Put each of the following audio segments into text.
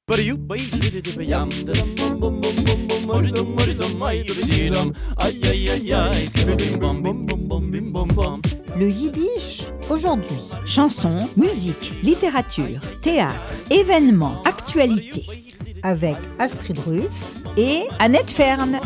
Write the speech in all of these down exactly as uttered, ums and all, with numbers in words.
Le yiddish aujourd'hui. Chansons, musique, littérature, théâtre, événements, actualités. Avec Astrid Ruff et Annette Fern.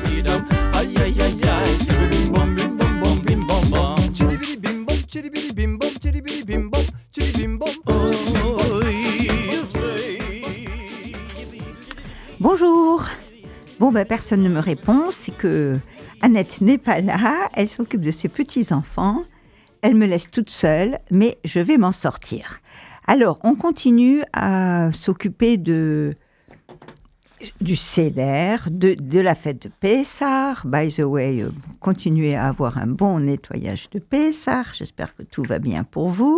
Bonjour. Bon, ben, personne ne me répond, c'est que Annette n'est pas là, elle s'occupe de ses petits-enfants, elle me laisse toute seule, mais je vais m'en sortir. Alors, on continue à s'occuper de, du Seder, de, de la fête de Pessah. By the way, euh, continuez à avoir un bon nettoyage de Pessah, j'espère que tout va bien pour vous.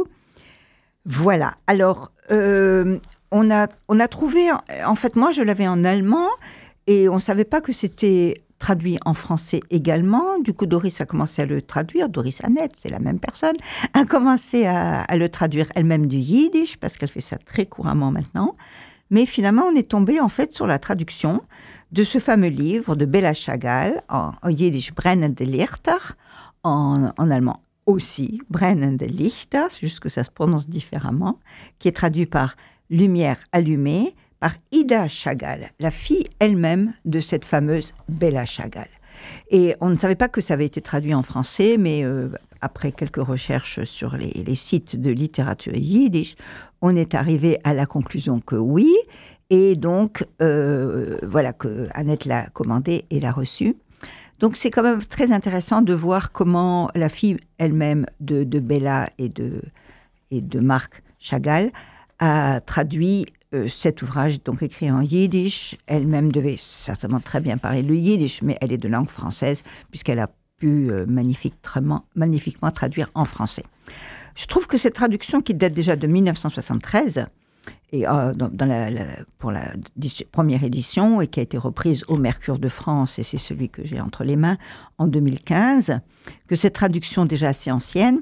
Voilà, alors... Euh, On a, on a trouvé, en fait, moi, je l'avais en allemand et on ne savait pas que c'était traduit en français également. Du coup, Doris a commencé à le traduire. Doris Annette, c'est la même personne, a commencé à, à le traduire elle-même du yiddish parce qu'elle fait ça très couramment maintenant. Mais finalement, on est tombé, en fait, sur la traduction de ce fameux livre de Bella Chagall, en, en yiddish Brennende Lichter, en, en allemand aussi, Brennende Lichter, c'est juste que ça se prononce différemment, qui est traduit par Lumière allumée, par Ida Chagall, la fille elle-même de cette fameuse Bella Chagall. Et on ne savait pas que ça avait été traduit en français, mais euh, après quelques recherches sur les, les sites de littérature yiddish, on est arrivé à la conclusion que oui, et donc euh, voilà que Annette l'a commandé et l'a reçu. Donc c'est quand même très intéressant de voir comment la fille elle-même de, de Bella et de, et de Marc Chagall a traduit euh, cet ouvrage, donc écrit en yiddish. Elle-même devait certainement très bien parler le yiddish, mais elle est de langue française, puisqu'elle a pu euh, magnifiquement, magnifiquement traduire en français. Je trouve que cette traduction, qui date déjà de dix-neuf cent soixante-treize, et, euh, dans, dans la, la, pour la première édition, et qui a été reprise au Mercure de France, et c'est celui que j'ai entre les mains, en deux mille quinze, que cette traduction déjà assez ancienne,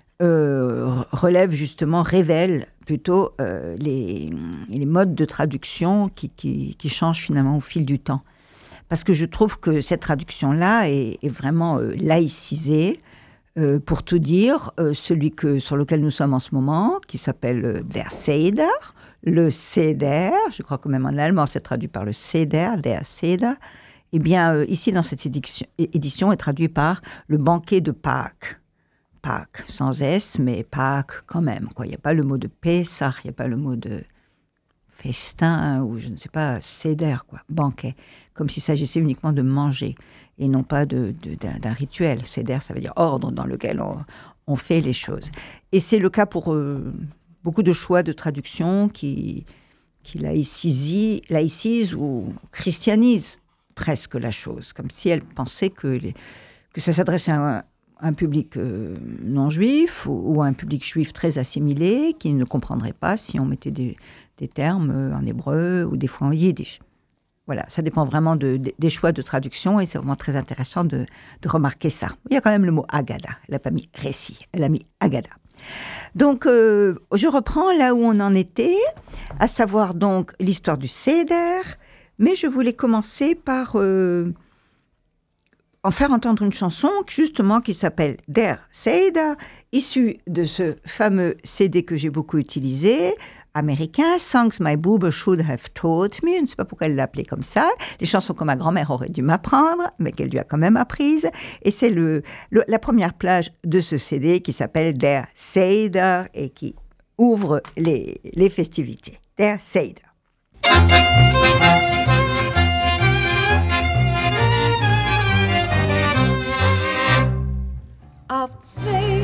Euh, relève justement, révèle plutôt euh, les, les modes de traduction qui, qui, qui changent finalement au fil du temps. Parce que je trouve que cette traduction-là est, est vraiment euh, laïcisée. Euh, pour tout dire, euh, celui que, sur lequel nous sommes en ce moment, qui s'appelle euh, Der Seder, le Seder, je crois que même en allemand c'est traduit par le Seder, Der Seder, eh bien euh, ici dans cette édition, édition est traduit par le banquet de Pâques. Pâques, sans S, mais Pâques quand même. Il n'y a pas le mot de Pessah, il n'y a pas le mot de festin, ou je ne sais pas, Seder, quoi, banquet. Comme s'il s'agissait uniquement de manger, et non pas de, de, d'un, d'un rituel. Seder, ça veut dire ordre dans lequel on, on fait les choses. Et c'est le cas pour euh, beaucoup de choix de traduction qui, qui laïcisent, laïcisent ou christianisent presque la chose, comme si elle pensait que, les, que ça s'adressait à un un public euh, non juif ou, ou un public juif très assimilé qui ne comprendrait pas si on mettait des, des termes en hébreu ou des fois en yiddish. Voilà, ça dépend vraiment de, de, des choix de traduction et c'est vraiment très intéressant de, de remarquer ça. Il y a quand même le mot Agada, elle n'a pas mis récit, elle a mis Agada. Donc, euh, je reprends là où on en était, à savoir donc l'histoire du Seder, mais je voulais commencer par... Euh, en faire entendre une chanson justement qui s'appelle Der Seder, issue de ce fameux C D que j'ai beaucoup utilisé, américain, Songs My Boober Should Have Taught Me, je ne sais pas pourquoi elle l'a appelé comme ça, les chansons que ma grand-mère aurait dû m'apprendre, mais qu'elle lui a quand même apprises, et c'est le, le, la première plage de ce C D qui s'appelle Der Seder et qui ouvre les, les festivités. Der Seder. Auf zwei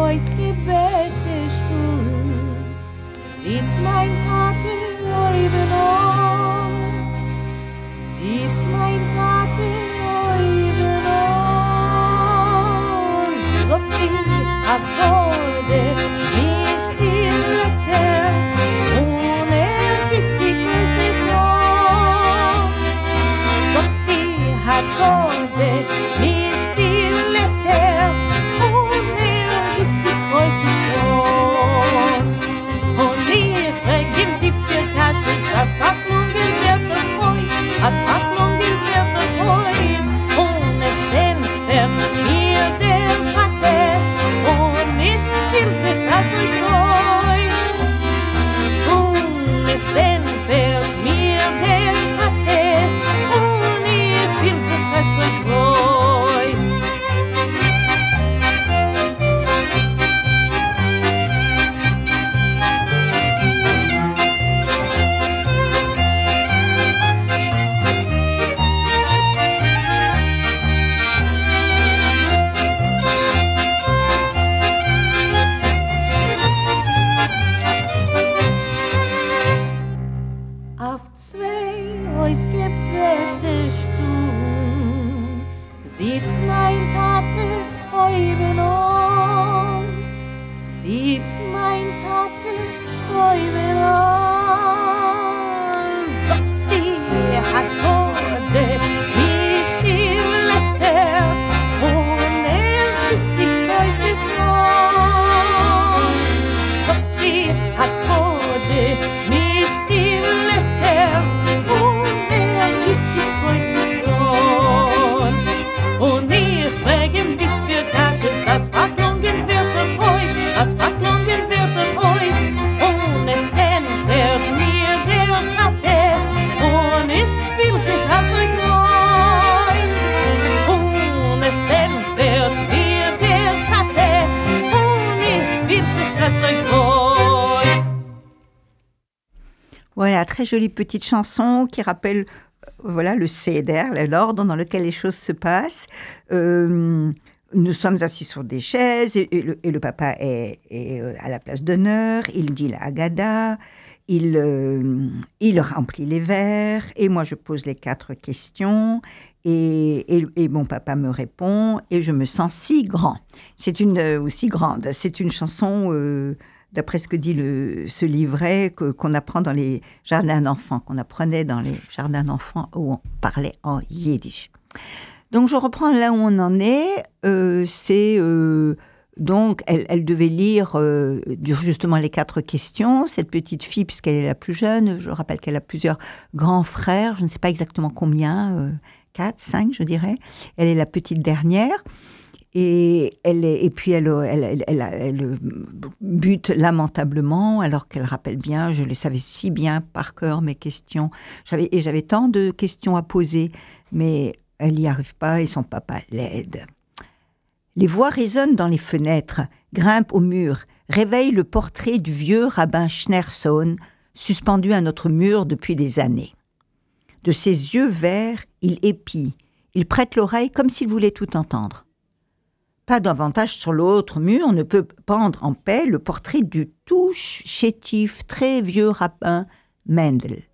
Häusgebettestuhl sitzt mein Tate oben an, sitzt mein Tate oben an, so die Akkorde nicht im Letter, ohne ist die große Song, so die Akkorde nicht im Letter, Voices on, on die vergibt die für Auf zwei ausgebette Stuhlen sieht mein Tate oben an, sieht mein Tate oben an. So die Akkorde, wie Stimmletter, und er ist die Größe Song. So die Akkorde, wie Stimmletter, und er ist die Größe Song. Und ich frage ihn, wie viel Kasches, als verklungen wird das Haus, als verklungen wird das Haus, und es entfährt mir der Tate, und ich will sich also groß. Und es entfährt mir der Tate, und ich will sich also groß. Voilà, très jolie petite chanson qui rappelle voilà, le Seder, l'ordre dans lequel les choses se passent. Euh, nous sommes assis sur des chaises et, et, le, et le papa est, est à la place d'honneur. Il dit la Haggadah, il, euh, il remplit les verres et moi je pose les quatre questions et, et, et mon papa me répond et je me sens si grand. C'est une, ou si grande. C'est une chanson... Euh, d'après ce que dit le, ce livret que, qu'on apprend dans les jardins d'enfants, qu'on apprenait dans les jardins d'enfants où on parlait en yiddish. Donc je reprends là où on en est. Euh, c'est euh, donc elle, elle devait lire euh, justement les quatre questions. Cette petite fille, puisqu'elle est la plus jeune, je rappelle qu'elle a plusieurs grands frères. Je ne sais pas exactement combien, euh, quatre, cinq, je dirais. Elle est la petite dernière. Et, elle est, et puis elle, elle, elle, elle, elle bute lamentablement, alors qu'elle rappelle bien, je les savais si bien par cœur, mes questions. J'avais, et j'avais tant de questions à poser, mais elle n'y arrive pas et son papa l'aide. Les voix résonnent dans les fenêtres, grimpent au mur, réveillent le portrait du vieux rabbin Schneersohn, suspendu à notre mur depuis des années. De ses yeux verts, il épie, il prête l'oreille comme s'il voulait tout entendre. Pas davantage sur l'autre mur, on ne peut pendre en paix le portrait du tout chétif, très vieux rabbin Mendel.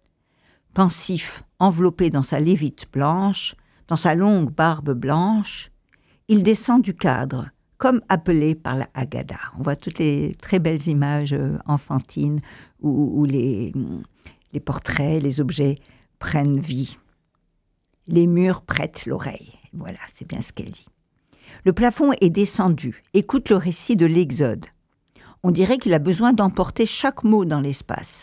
Pensif, enveloppé dans sa lévite blanche, dans sa longue barbe blanche, il descend du cadre, comme appelé par la Haggadah. On voit toutes les très belles images enfantines où, où les, les portraits, les objets prennent vie. Les murs prêtent l'oreille. Voilà, c'est bien ce qu'elle dit. Le plafond est descendu. Écoute le récit de l'Exode. On dirait qu'il a besoin d'emporter chaque mot dans l'espace.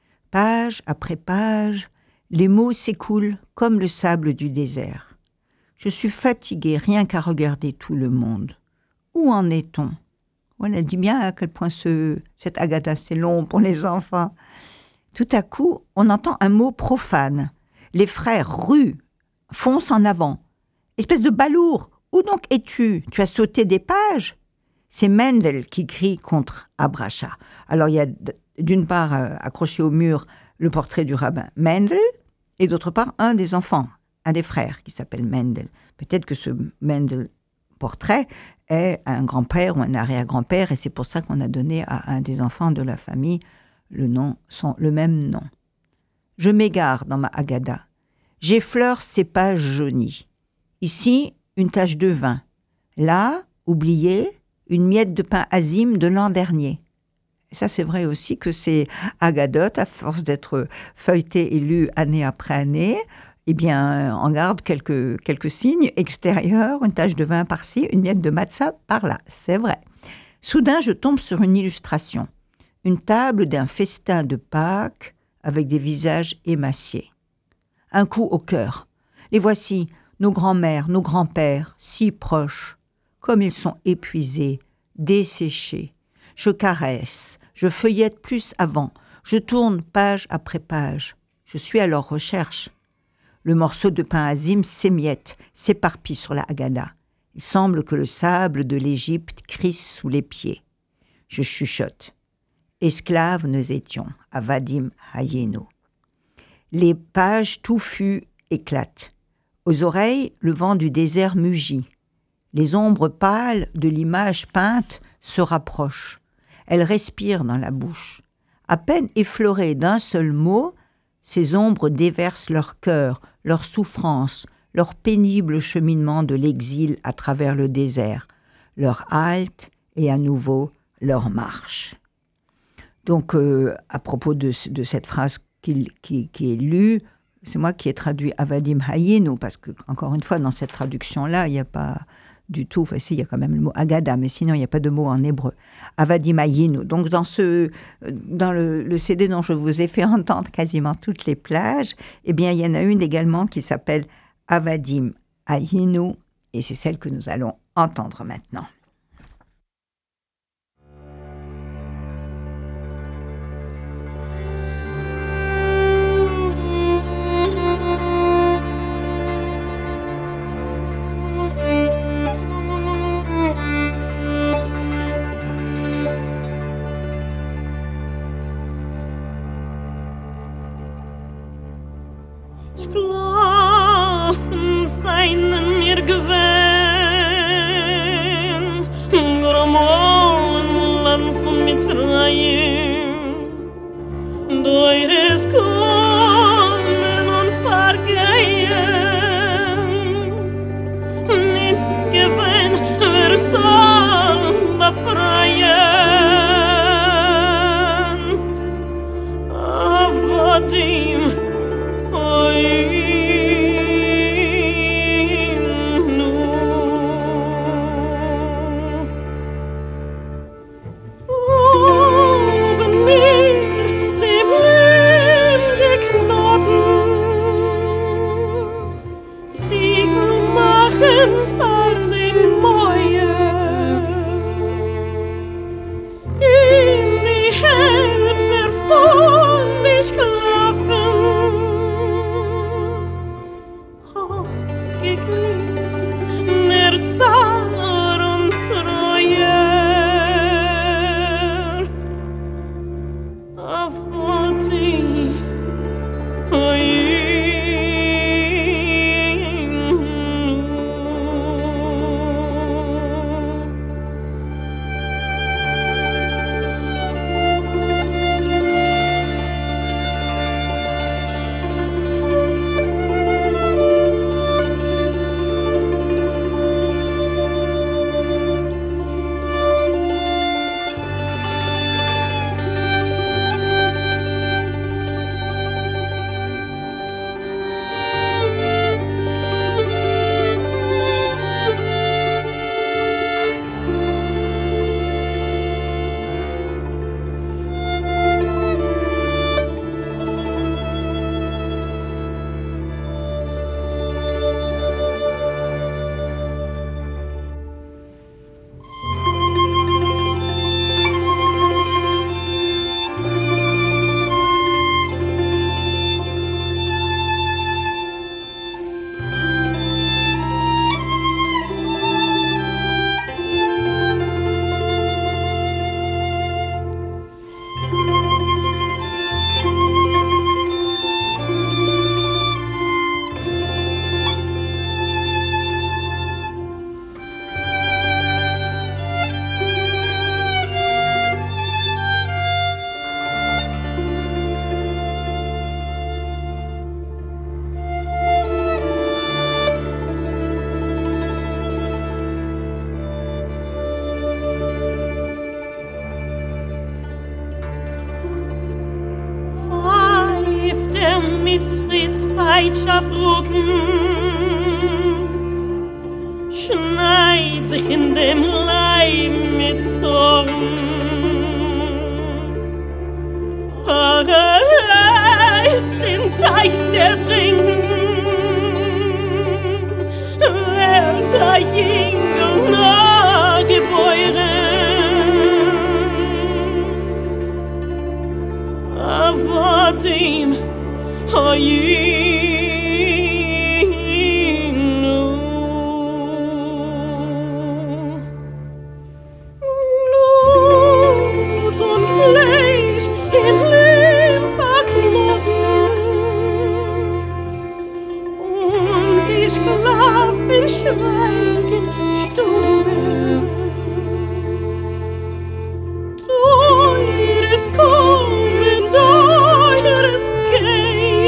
Page après page, les mots s'écoulent comme le sable du désert. Je suis fatiguée rien qu'à regarder tout le monde. Où en est-on ? Voilà, elle dit bien à quel point ce, cette Haggadah, c'est long pour les enfants. Tout à coup, on entend un mot profane. Les frères ruent, foncent en avant. Espèce de balourd. Où donc es-tu ? Tu as sauté des pages ? C'est Mendel qui crie contre Abracha. Alors il y a d'une part euh, accroché au mur le portrait du rabbin Mendel et d'autre part un des enfants, un des frères qui s'appelle Mendel. Peut-être que ce Mendel portrait est un grand-père ou un arrière-grand-père et c'est pour ça qu'on a donné à un des enfants de la famille le, nom, son, le même nom. Je m'égare dans ma Haggadah. J'effleure ces pages jaunies. Ici, une tache de vin. Là, oublié, une miette de pain azim de l'an dernier. Et ça, c'est vrai aussi que ces Haggadot, à force d'être feuilletés et lus année après année, eh bien, en garde quelques, quelques signes extérieurs, une tache de vin par-ci, une miette de matzah par-là. C'est vrai. Soudain, je tombe sur une illustration. Une table d'un festin de Pâques avec des visages émaciés. Un coup au cœur. Les voici, nos grands-mères, nos grands-pères, si proches, comme ils sont épuisés, desséchés. Je caresse, je feuillette plus avant, je tourne page après page. Je suis à leur recherche. Le morceau de pain azim s'émiette, s'éparpille sur la Haggadah. Il semble que le sable de l'Égypte crisse sous les pieds. Je chuchote. Esclaves nous étions, avadim hayenu. Les pages touffues éclatent. Aux oreilles, le vent du désert mugit. Les ombres pâles de l'image peinte se rapprochent. Elles respirent dans la bouche. À peine effleurée d'un seul mot, Ces ombres déversent leur cœur, leur souffrance, leur pénible cheminement de l'exil à travers le désert, leur halte et à nouveau leur marche. Donc, euh, à propos de, de cette phrase qui, qui, qui est lue, c'est moi qui ai traduit Avadim Hayinu, parce que, encore une fois, dans cette traduction-là, il n'y a pas du tout, enfin si, il y a quand même le mot Agada, mais sinon, il n'y a pas de mot en hébreu. Avadim Hayinu. Donc, dans, ce, dans le, le C D dont je vous ai fait entendre quasiment toutes les plages, eh bien, il y en a une également qui s'appelle Avadim Hayinu, et c'est celle que nous allons entendre maintenant. Schlafen seinen mir gewähnt, Gramolen Land von Mitzrayim, Deures kommen und vergehen, nicht gewähnt, wer soll befreien, Avadim Mitzritz Peitschaft Ruckens, schneit sich in dem Leib mit Zorn. Verreist den Teich der Trinken, wird der Jüngel nah geboren. Aber dem Hayinu, Blut und Fleisch in Lehm verknoten, und die Sklaven schweigen stumme. Teures kommen, teures gehen,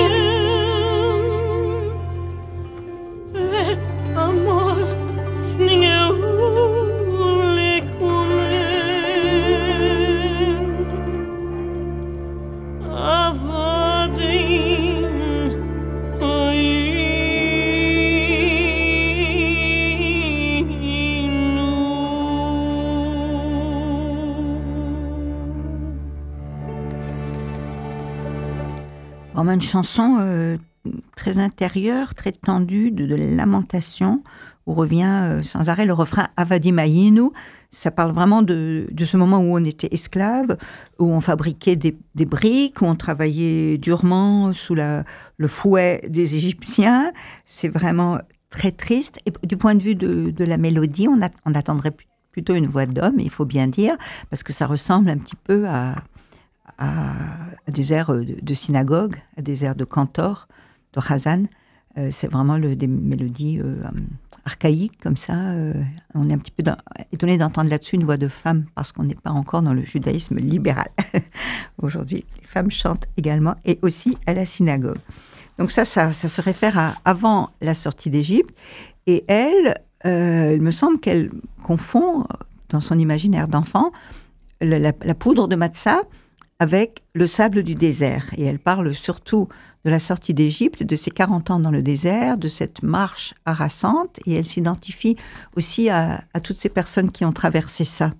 Vraiment une chanson euh, très intérieure, très tendue, de, de lamentation, où revient euh, sans arrêt le refrain « Avadi Mayinu ». Ça parle vraiment de, de ce moment où on était esclave, où on fabriquait des, des briques, où on travaillait durement sous la, le fouet des Égyptiens. C'est vraiment très triste. Et du point de vue de, de la mélodie, on, a, on attendrait plutôt une voix d'homme, il faut bien dire, parce que ça ressemble un petit peu à, à, à des airs de, de synagogue, à des airs de cantor, de Chazan. Euh, c'est vraiment le, des mélodies euh, archaïques comme ça. Euh, on est un petit peu dans, étonné d'entendre là-dessus une voix de femme parce qu'on n'est pas encore dans le judaïsme libéral. Aujourd'hui, les femmes chantent également et aussi à la synagogue. Donc ça, ça, ça se réfère à avant la sortie d'Égypte. Et elle, euh, il me semble qu'elle confond dans son imaginaire d'enfant la, la, la poudre de matzah avec le sable du désert. Et elle parle surtout de la sortie d'Égypte, de ses quarante ans dans le désert, de cette marche harassante, et elle s'identifie aussi à, à toutes ces personnes qui ont traversé ça.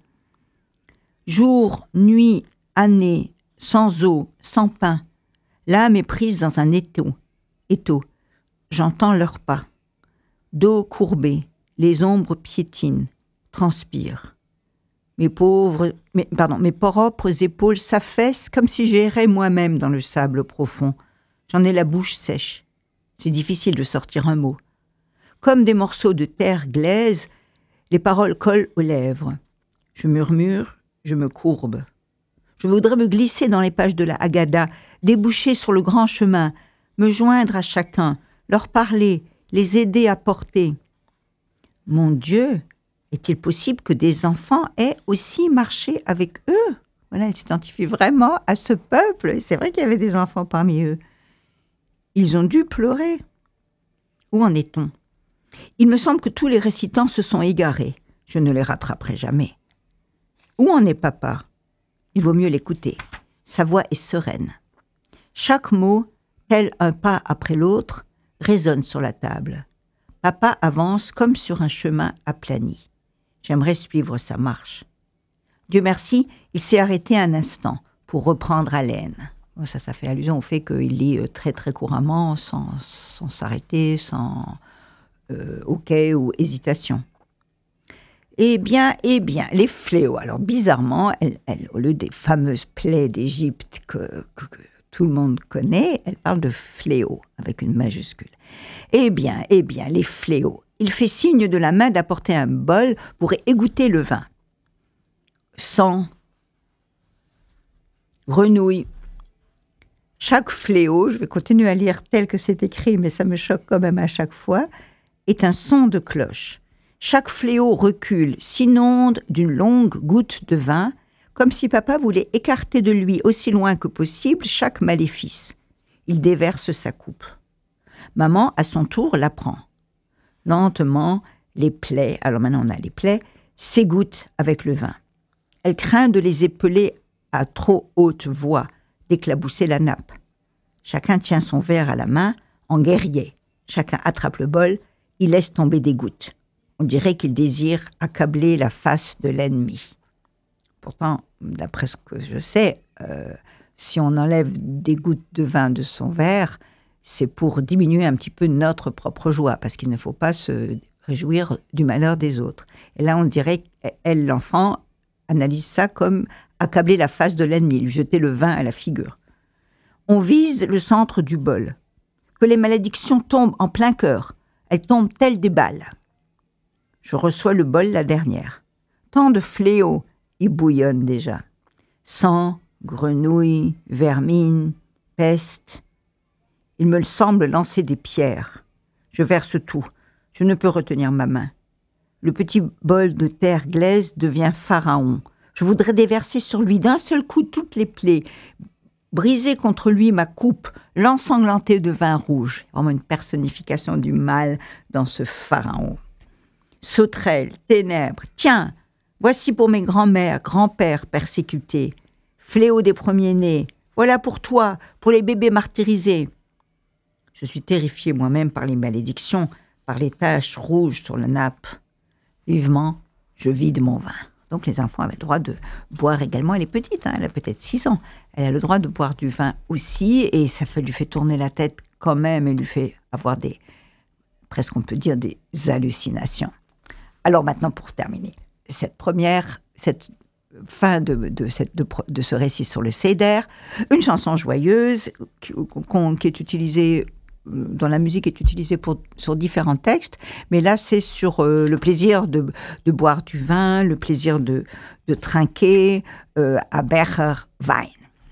Jour, nuit, année, sans eau, sans pain, l'âme est prise dans un étau. étau. J'entends leurs pas. Dos courbé, les ombres piétinent, transpirent. Mes pauvres, mes, pardon, mes propres épaules s'affaissent comme si j'errais moi-même dans le sable profond. J'en ai la bouche sèche. C'est difficile de sortir un mot. Comme des morceaux de terre glaise, les paroles collent aux lèvres. Je murmure, je me courbe. Je voudrais me glisser dans les pages de la Haggadah, déboucher sur le grand chemin, me joindre à chacun, leur parler, les aider à porter. Mon Dieu, est-il possible que des enfants aient aussi marché avec eux? Voilà, elle s'identifie vraiment à ce peuple. Et c'est vrai qu'il y avait des enfants parmi eux. Ils ont dû pleurer. Où en est-on? Il me semble que tous les récitants se sont égarés. Je ne les rattraperai jamais. Où en est papa? Il vaut mieux l'écouter. Sa voix est sereine. Chaque mot, tel un pas après l'autre, résonne sur la table. Papa avance comme sur un chemin aplani. J'aimerais suivre sa marche. Dieu merci, il s'est arrêté un instant pour reprendre haleine. Bon, ça, ça fait allusion au fait qu'il lit très très couramment, sans, sans s'arrêter, sans euh, ok ou hésitation. Eh bien, eh bien, les fléaux. Alors bizarrement, elle, elle, au lieu des fameuses plaies d'Égypte que, que, que tout le monde connaît, elle parle de fléaux avec une majuscule. Eh bien, eh bien, les fléaux. Il fait signe de la main d'apporter un bol pour égoutter le vin. Sang, grenouille. Chaque fléau, je vais continuer à lire tel que c'est écrit, mais ça me choque quand même à chaque fois, est un son de cloche. Chaque fléau recule, s'inonde d'une longue goutte de vin, comme si papa voulait écarter de lui aussi loin que possible chaque maléfice. Il déverse sa coupe. Maman, à son tour, la prend. Lentement, les plaies, alors maintenant on a les plaies, s'égouttent avec le vin. Elle craint de les épeler à trop haute voix, d'éclabousser la nappe. Chacun tient son verre à la main, en guerrier. Chacun attrape le bol, il laisse tomber des gouttes. On dirait qu'il désire accabler la face de l'ennemi. Pourtant, d'après ce que je sais, euh, si on enlève des gouttes de vin de son verre, c'est pour diminuer un petit peu notre propre joie, parce qu'il ne faut pas se réjouir du malheur des autres. Et là, on dirait qu'elle, l'enfant, analyse ça comme accabler la face de l'ennemi, lui jeter le vin à la figure. On vise le centre du bol. Que les malédictions tombent en plein cœur. Elles tombent telles des balles. Je reçois le bol la dernière. Tant de fléaux y bouillonnent déjà. Sang, grenouilles, vermine, peste. Il me semble lancer des pierres. Je verse tout. Je ne peux retenir ma main. Le petit bol de terre glaise devient pharaon. Je voudrais déverser sur lui d'un seul coup toutes les plaies, briser contre lui ma coupe, l'ensanglantée de vin rouge. Vraiment une personnification du mal dans ce pharaon. Sauterelles, ténèbres, tiens, voici pour mes grands-mères, grands-pères persécutés. Fléau des premiers-nés, voilà pour toi, pour les bébés martyrisés. Je suis terrifiée moi-même par les malédictions, par les taches rouges sur la nappe. Vivement, je vide mon vin. Donc les enfants avaient le droit de boire également. Elle est petite, hein, elle a peut-être six ans. Elle a le droit de boire du vin aussi, et ça fait, lui fait tourner la tête quand même, et lui fait avoir des, presque on peut dire, des hallucinations. Alors maintenant, pour terminer, cette première, cette fin de, de, cette, de, de ce récit sur le Seder, une chanson joyeuse qui, qui est utilisée, dont la musique est utilisée pour, sur différents textes, mais là c'est sur euh, le plaisir de, de boire du vin, le plaisir de, de trinquer euh, à Becher Wein.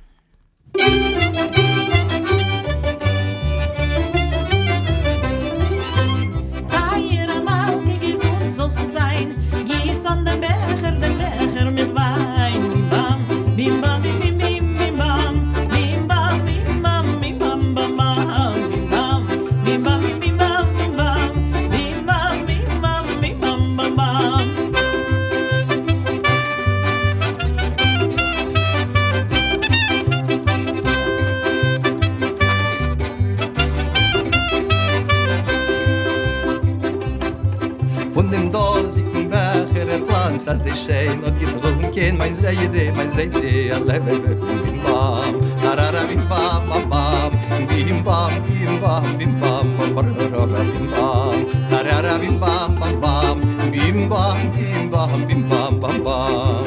Soll so sein, gieß an den Becher, den Becher mit Wein. Bim bam, bim bam, bim bim bim bim bam, bim bam, bim bam, bim bam bam bam, bim bam, bim bam, bim bim bam, bim bam, bim bam, bim bam, bim bam bam bam. Von dem dosigen Becher er glanzt, als ich schön und getrunken, mein Seide, mein Seide, alle Wege, bim bam, tarara bim bam, bam bam, bim bam, bim bam, bim bam, bam barara bim bam, tarara bim bam, bam bam, bim bam, bim bam, bim bam, bam bam.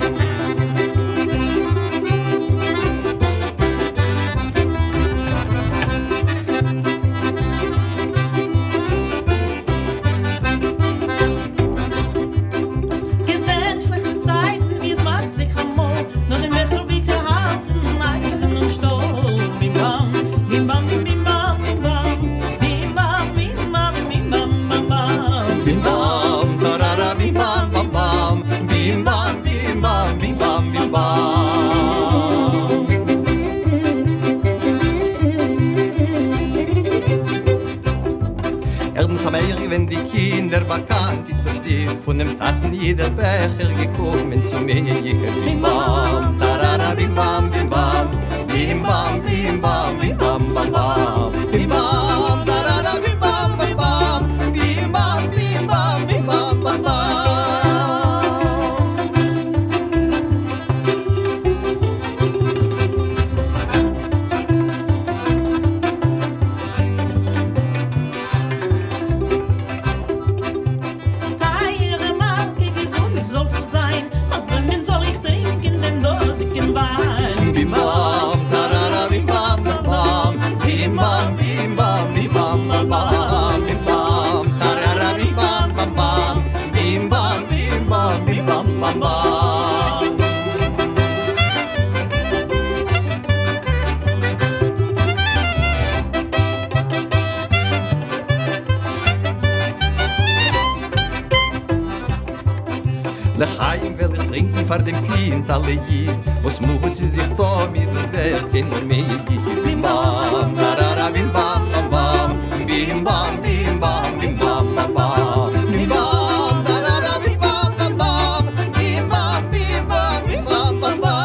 Wenn die Kinder bekannt, dass die von dem Taten jeder Becher gekommen zu mir. Bim bam, tarara bim bam, bim bam, bim bam, bim bam, bim bam, bam bam, bim bam, tarara bim bam, bam bam, bim bam, bim bam, bim bam, bam bam. Soll so sein, von wem soll ich trinken, den dosigen Wein? Bim bam, tarara bim bam, bam bam, bim bam, bim bam, bim bam, bam bam, bim bam, tarara bim bam, bam bam, bim bam, bim bam, bim bam, bam bam. L'chaim will ich trinken vor dem Kind alle Jid, was mut sie sich da mit der Welt gehen und mich. Bim bam, tarara bim bam, bam bam, bim bam, bim bam, bim bam, bam bam, bim bam, tarara bim bam, bam bam, bim bam, bim bam, bim bam, bam bam.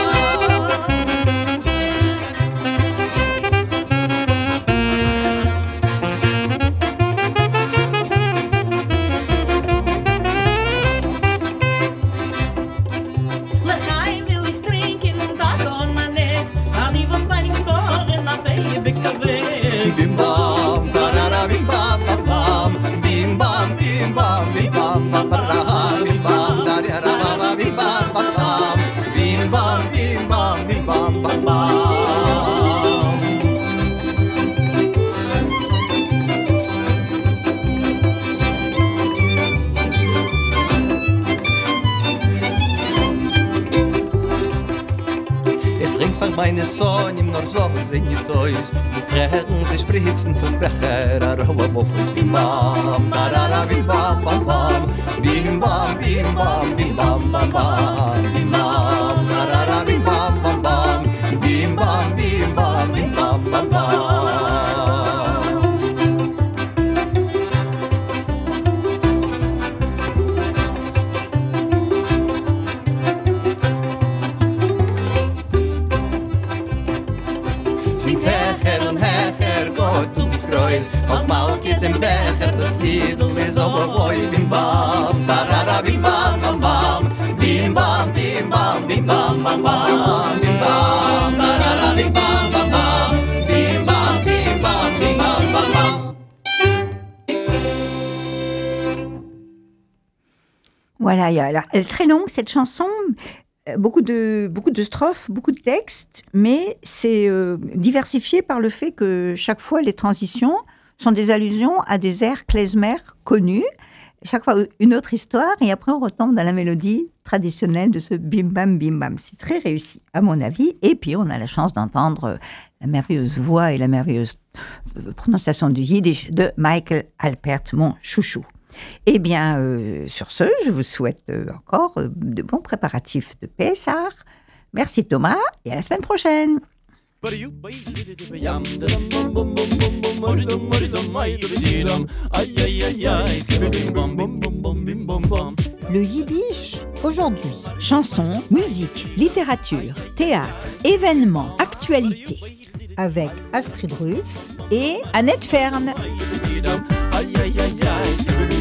Bim bam, tarara bim bam, bam bam, bim bam, bim bam, bim bam, bam bam, bim bam, tarara bim bam, bam bam, bim bam, bim bam, bim bam, bam bam. Von meine Sohn im Norson sind die Toys, die Tränen sie spritzen vom Becher, aber wo ist bim bam, tarara bim bam, bam bam, bim bam, bim bam, bim bam, bam bam, bim bam, tarara bim bam, bam bam, bim bam, bim bam, bim bam, bam bam. Groß, und mal geht dem Becher, das Liedl ist overvoice. Bim bam, tarara bim bam, bam bam, bim bam, bim bam, bim bam, bam bam, bim bam, da da da, bim bam, bam bam, bim bam, bim bam, bim bam, bam bam. Voilà, et alors, elle est très longue cette chanson, euh, beaucoup de, beaucoup de strophes, beaucoup de textes, mais c'est euh, diversifié par le fait que chaque fois les transitions sont des allusions à des airs klezmer connus, chaque fois une autre histoire, et après on retombe dans la mélodie traditionnelle de ce bim bam bim bam. C'est très réussi à mon avis, et puis on a la chance d'entendre la merveilleuse voix et la merveilleuse prononciation du yiddish de Michael Alpert, mon chouchou. Eh bien, euh, sur ce, je vous souhaite euh, encore euh, de bons préparatifs de Pessah. Merci Thomas, et à la semaine prochaine. Le yiddish aujourd'hui. Chansons, musique, littérature, théâtre, événements, actualités. Avec Astrid Ruff et Annette Fern. Aïe aïe aïe aïe,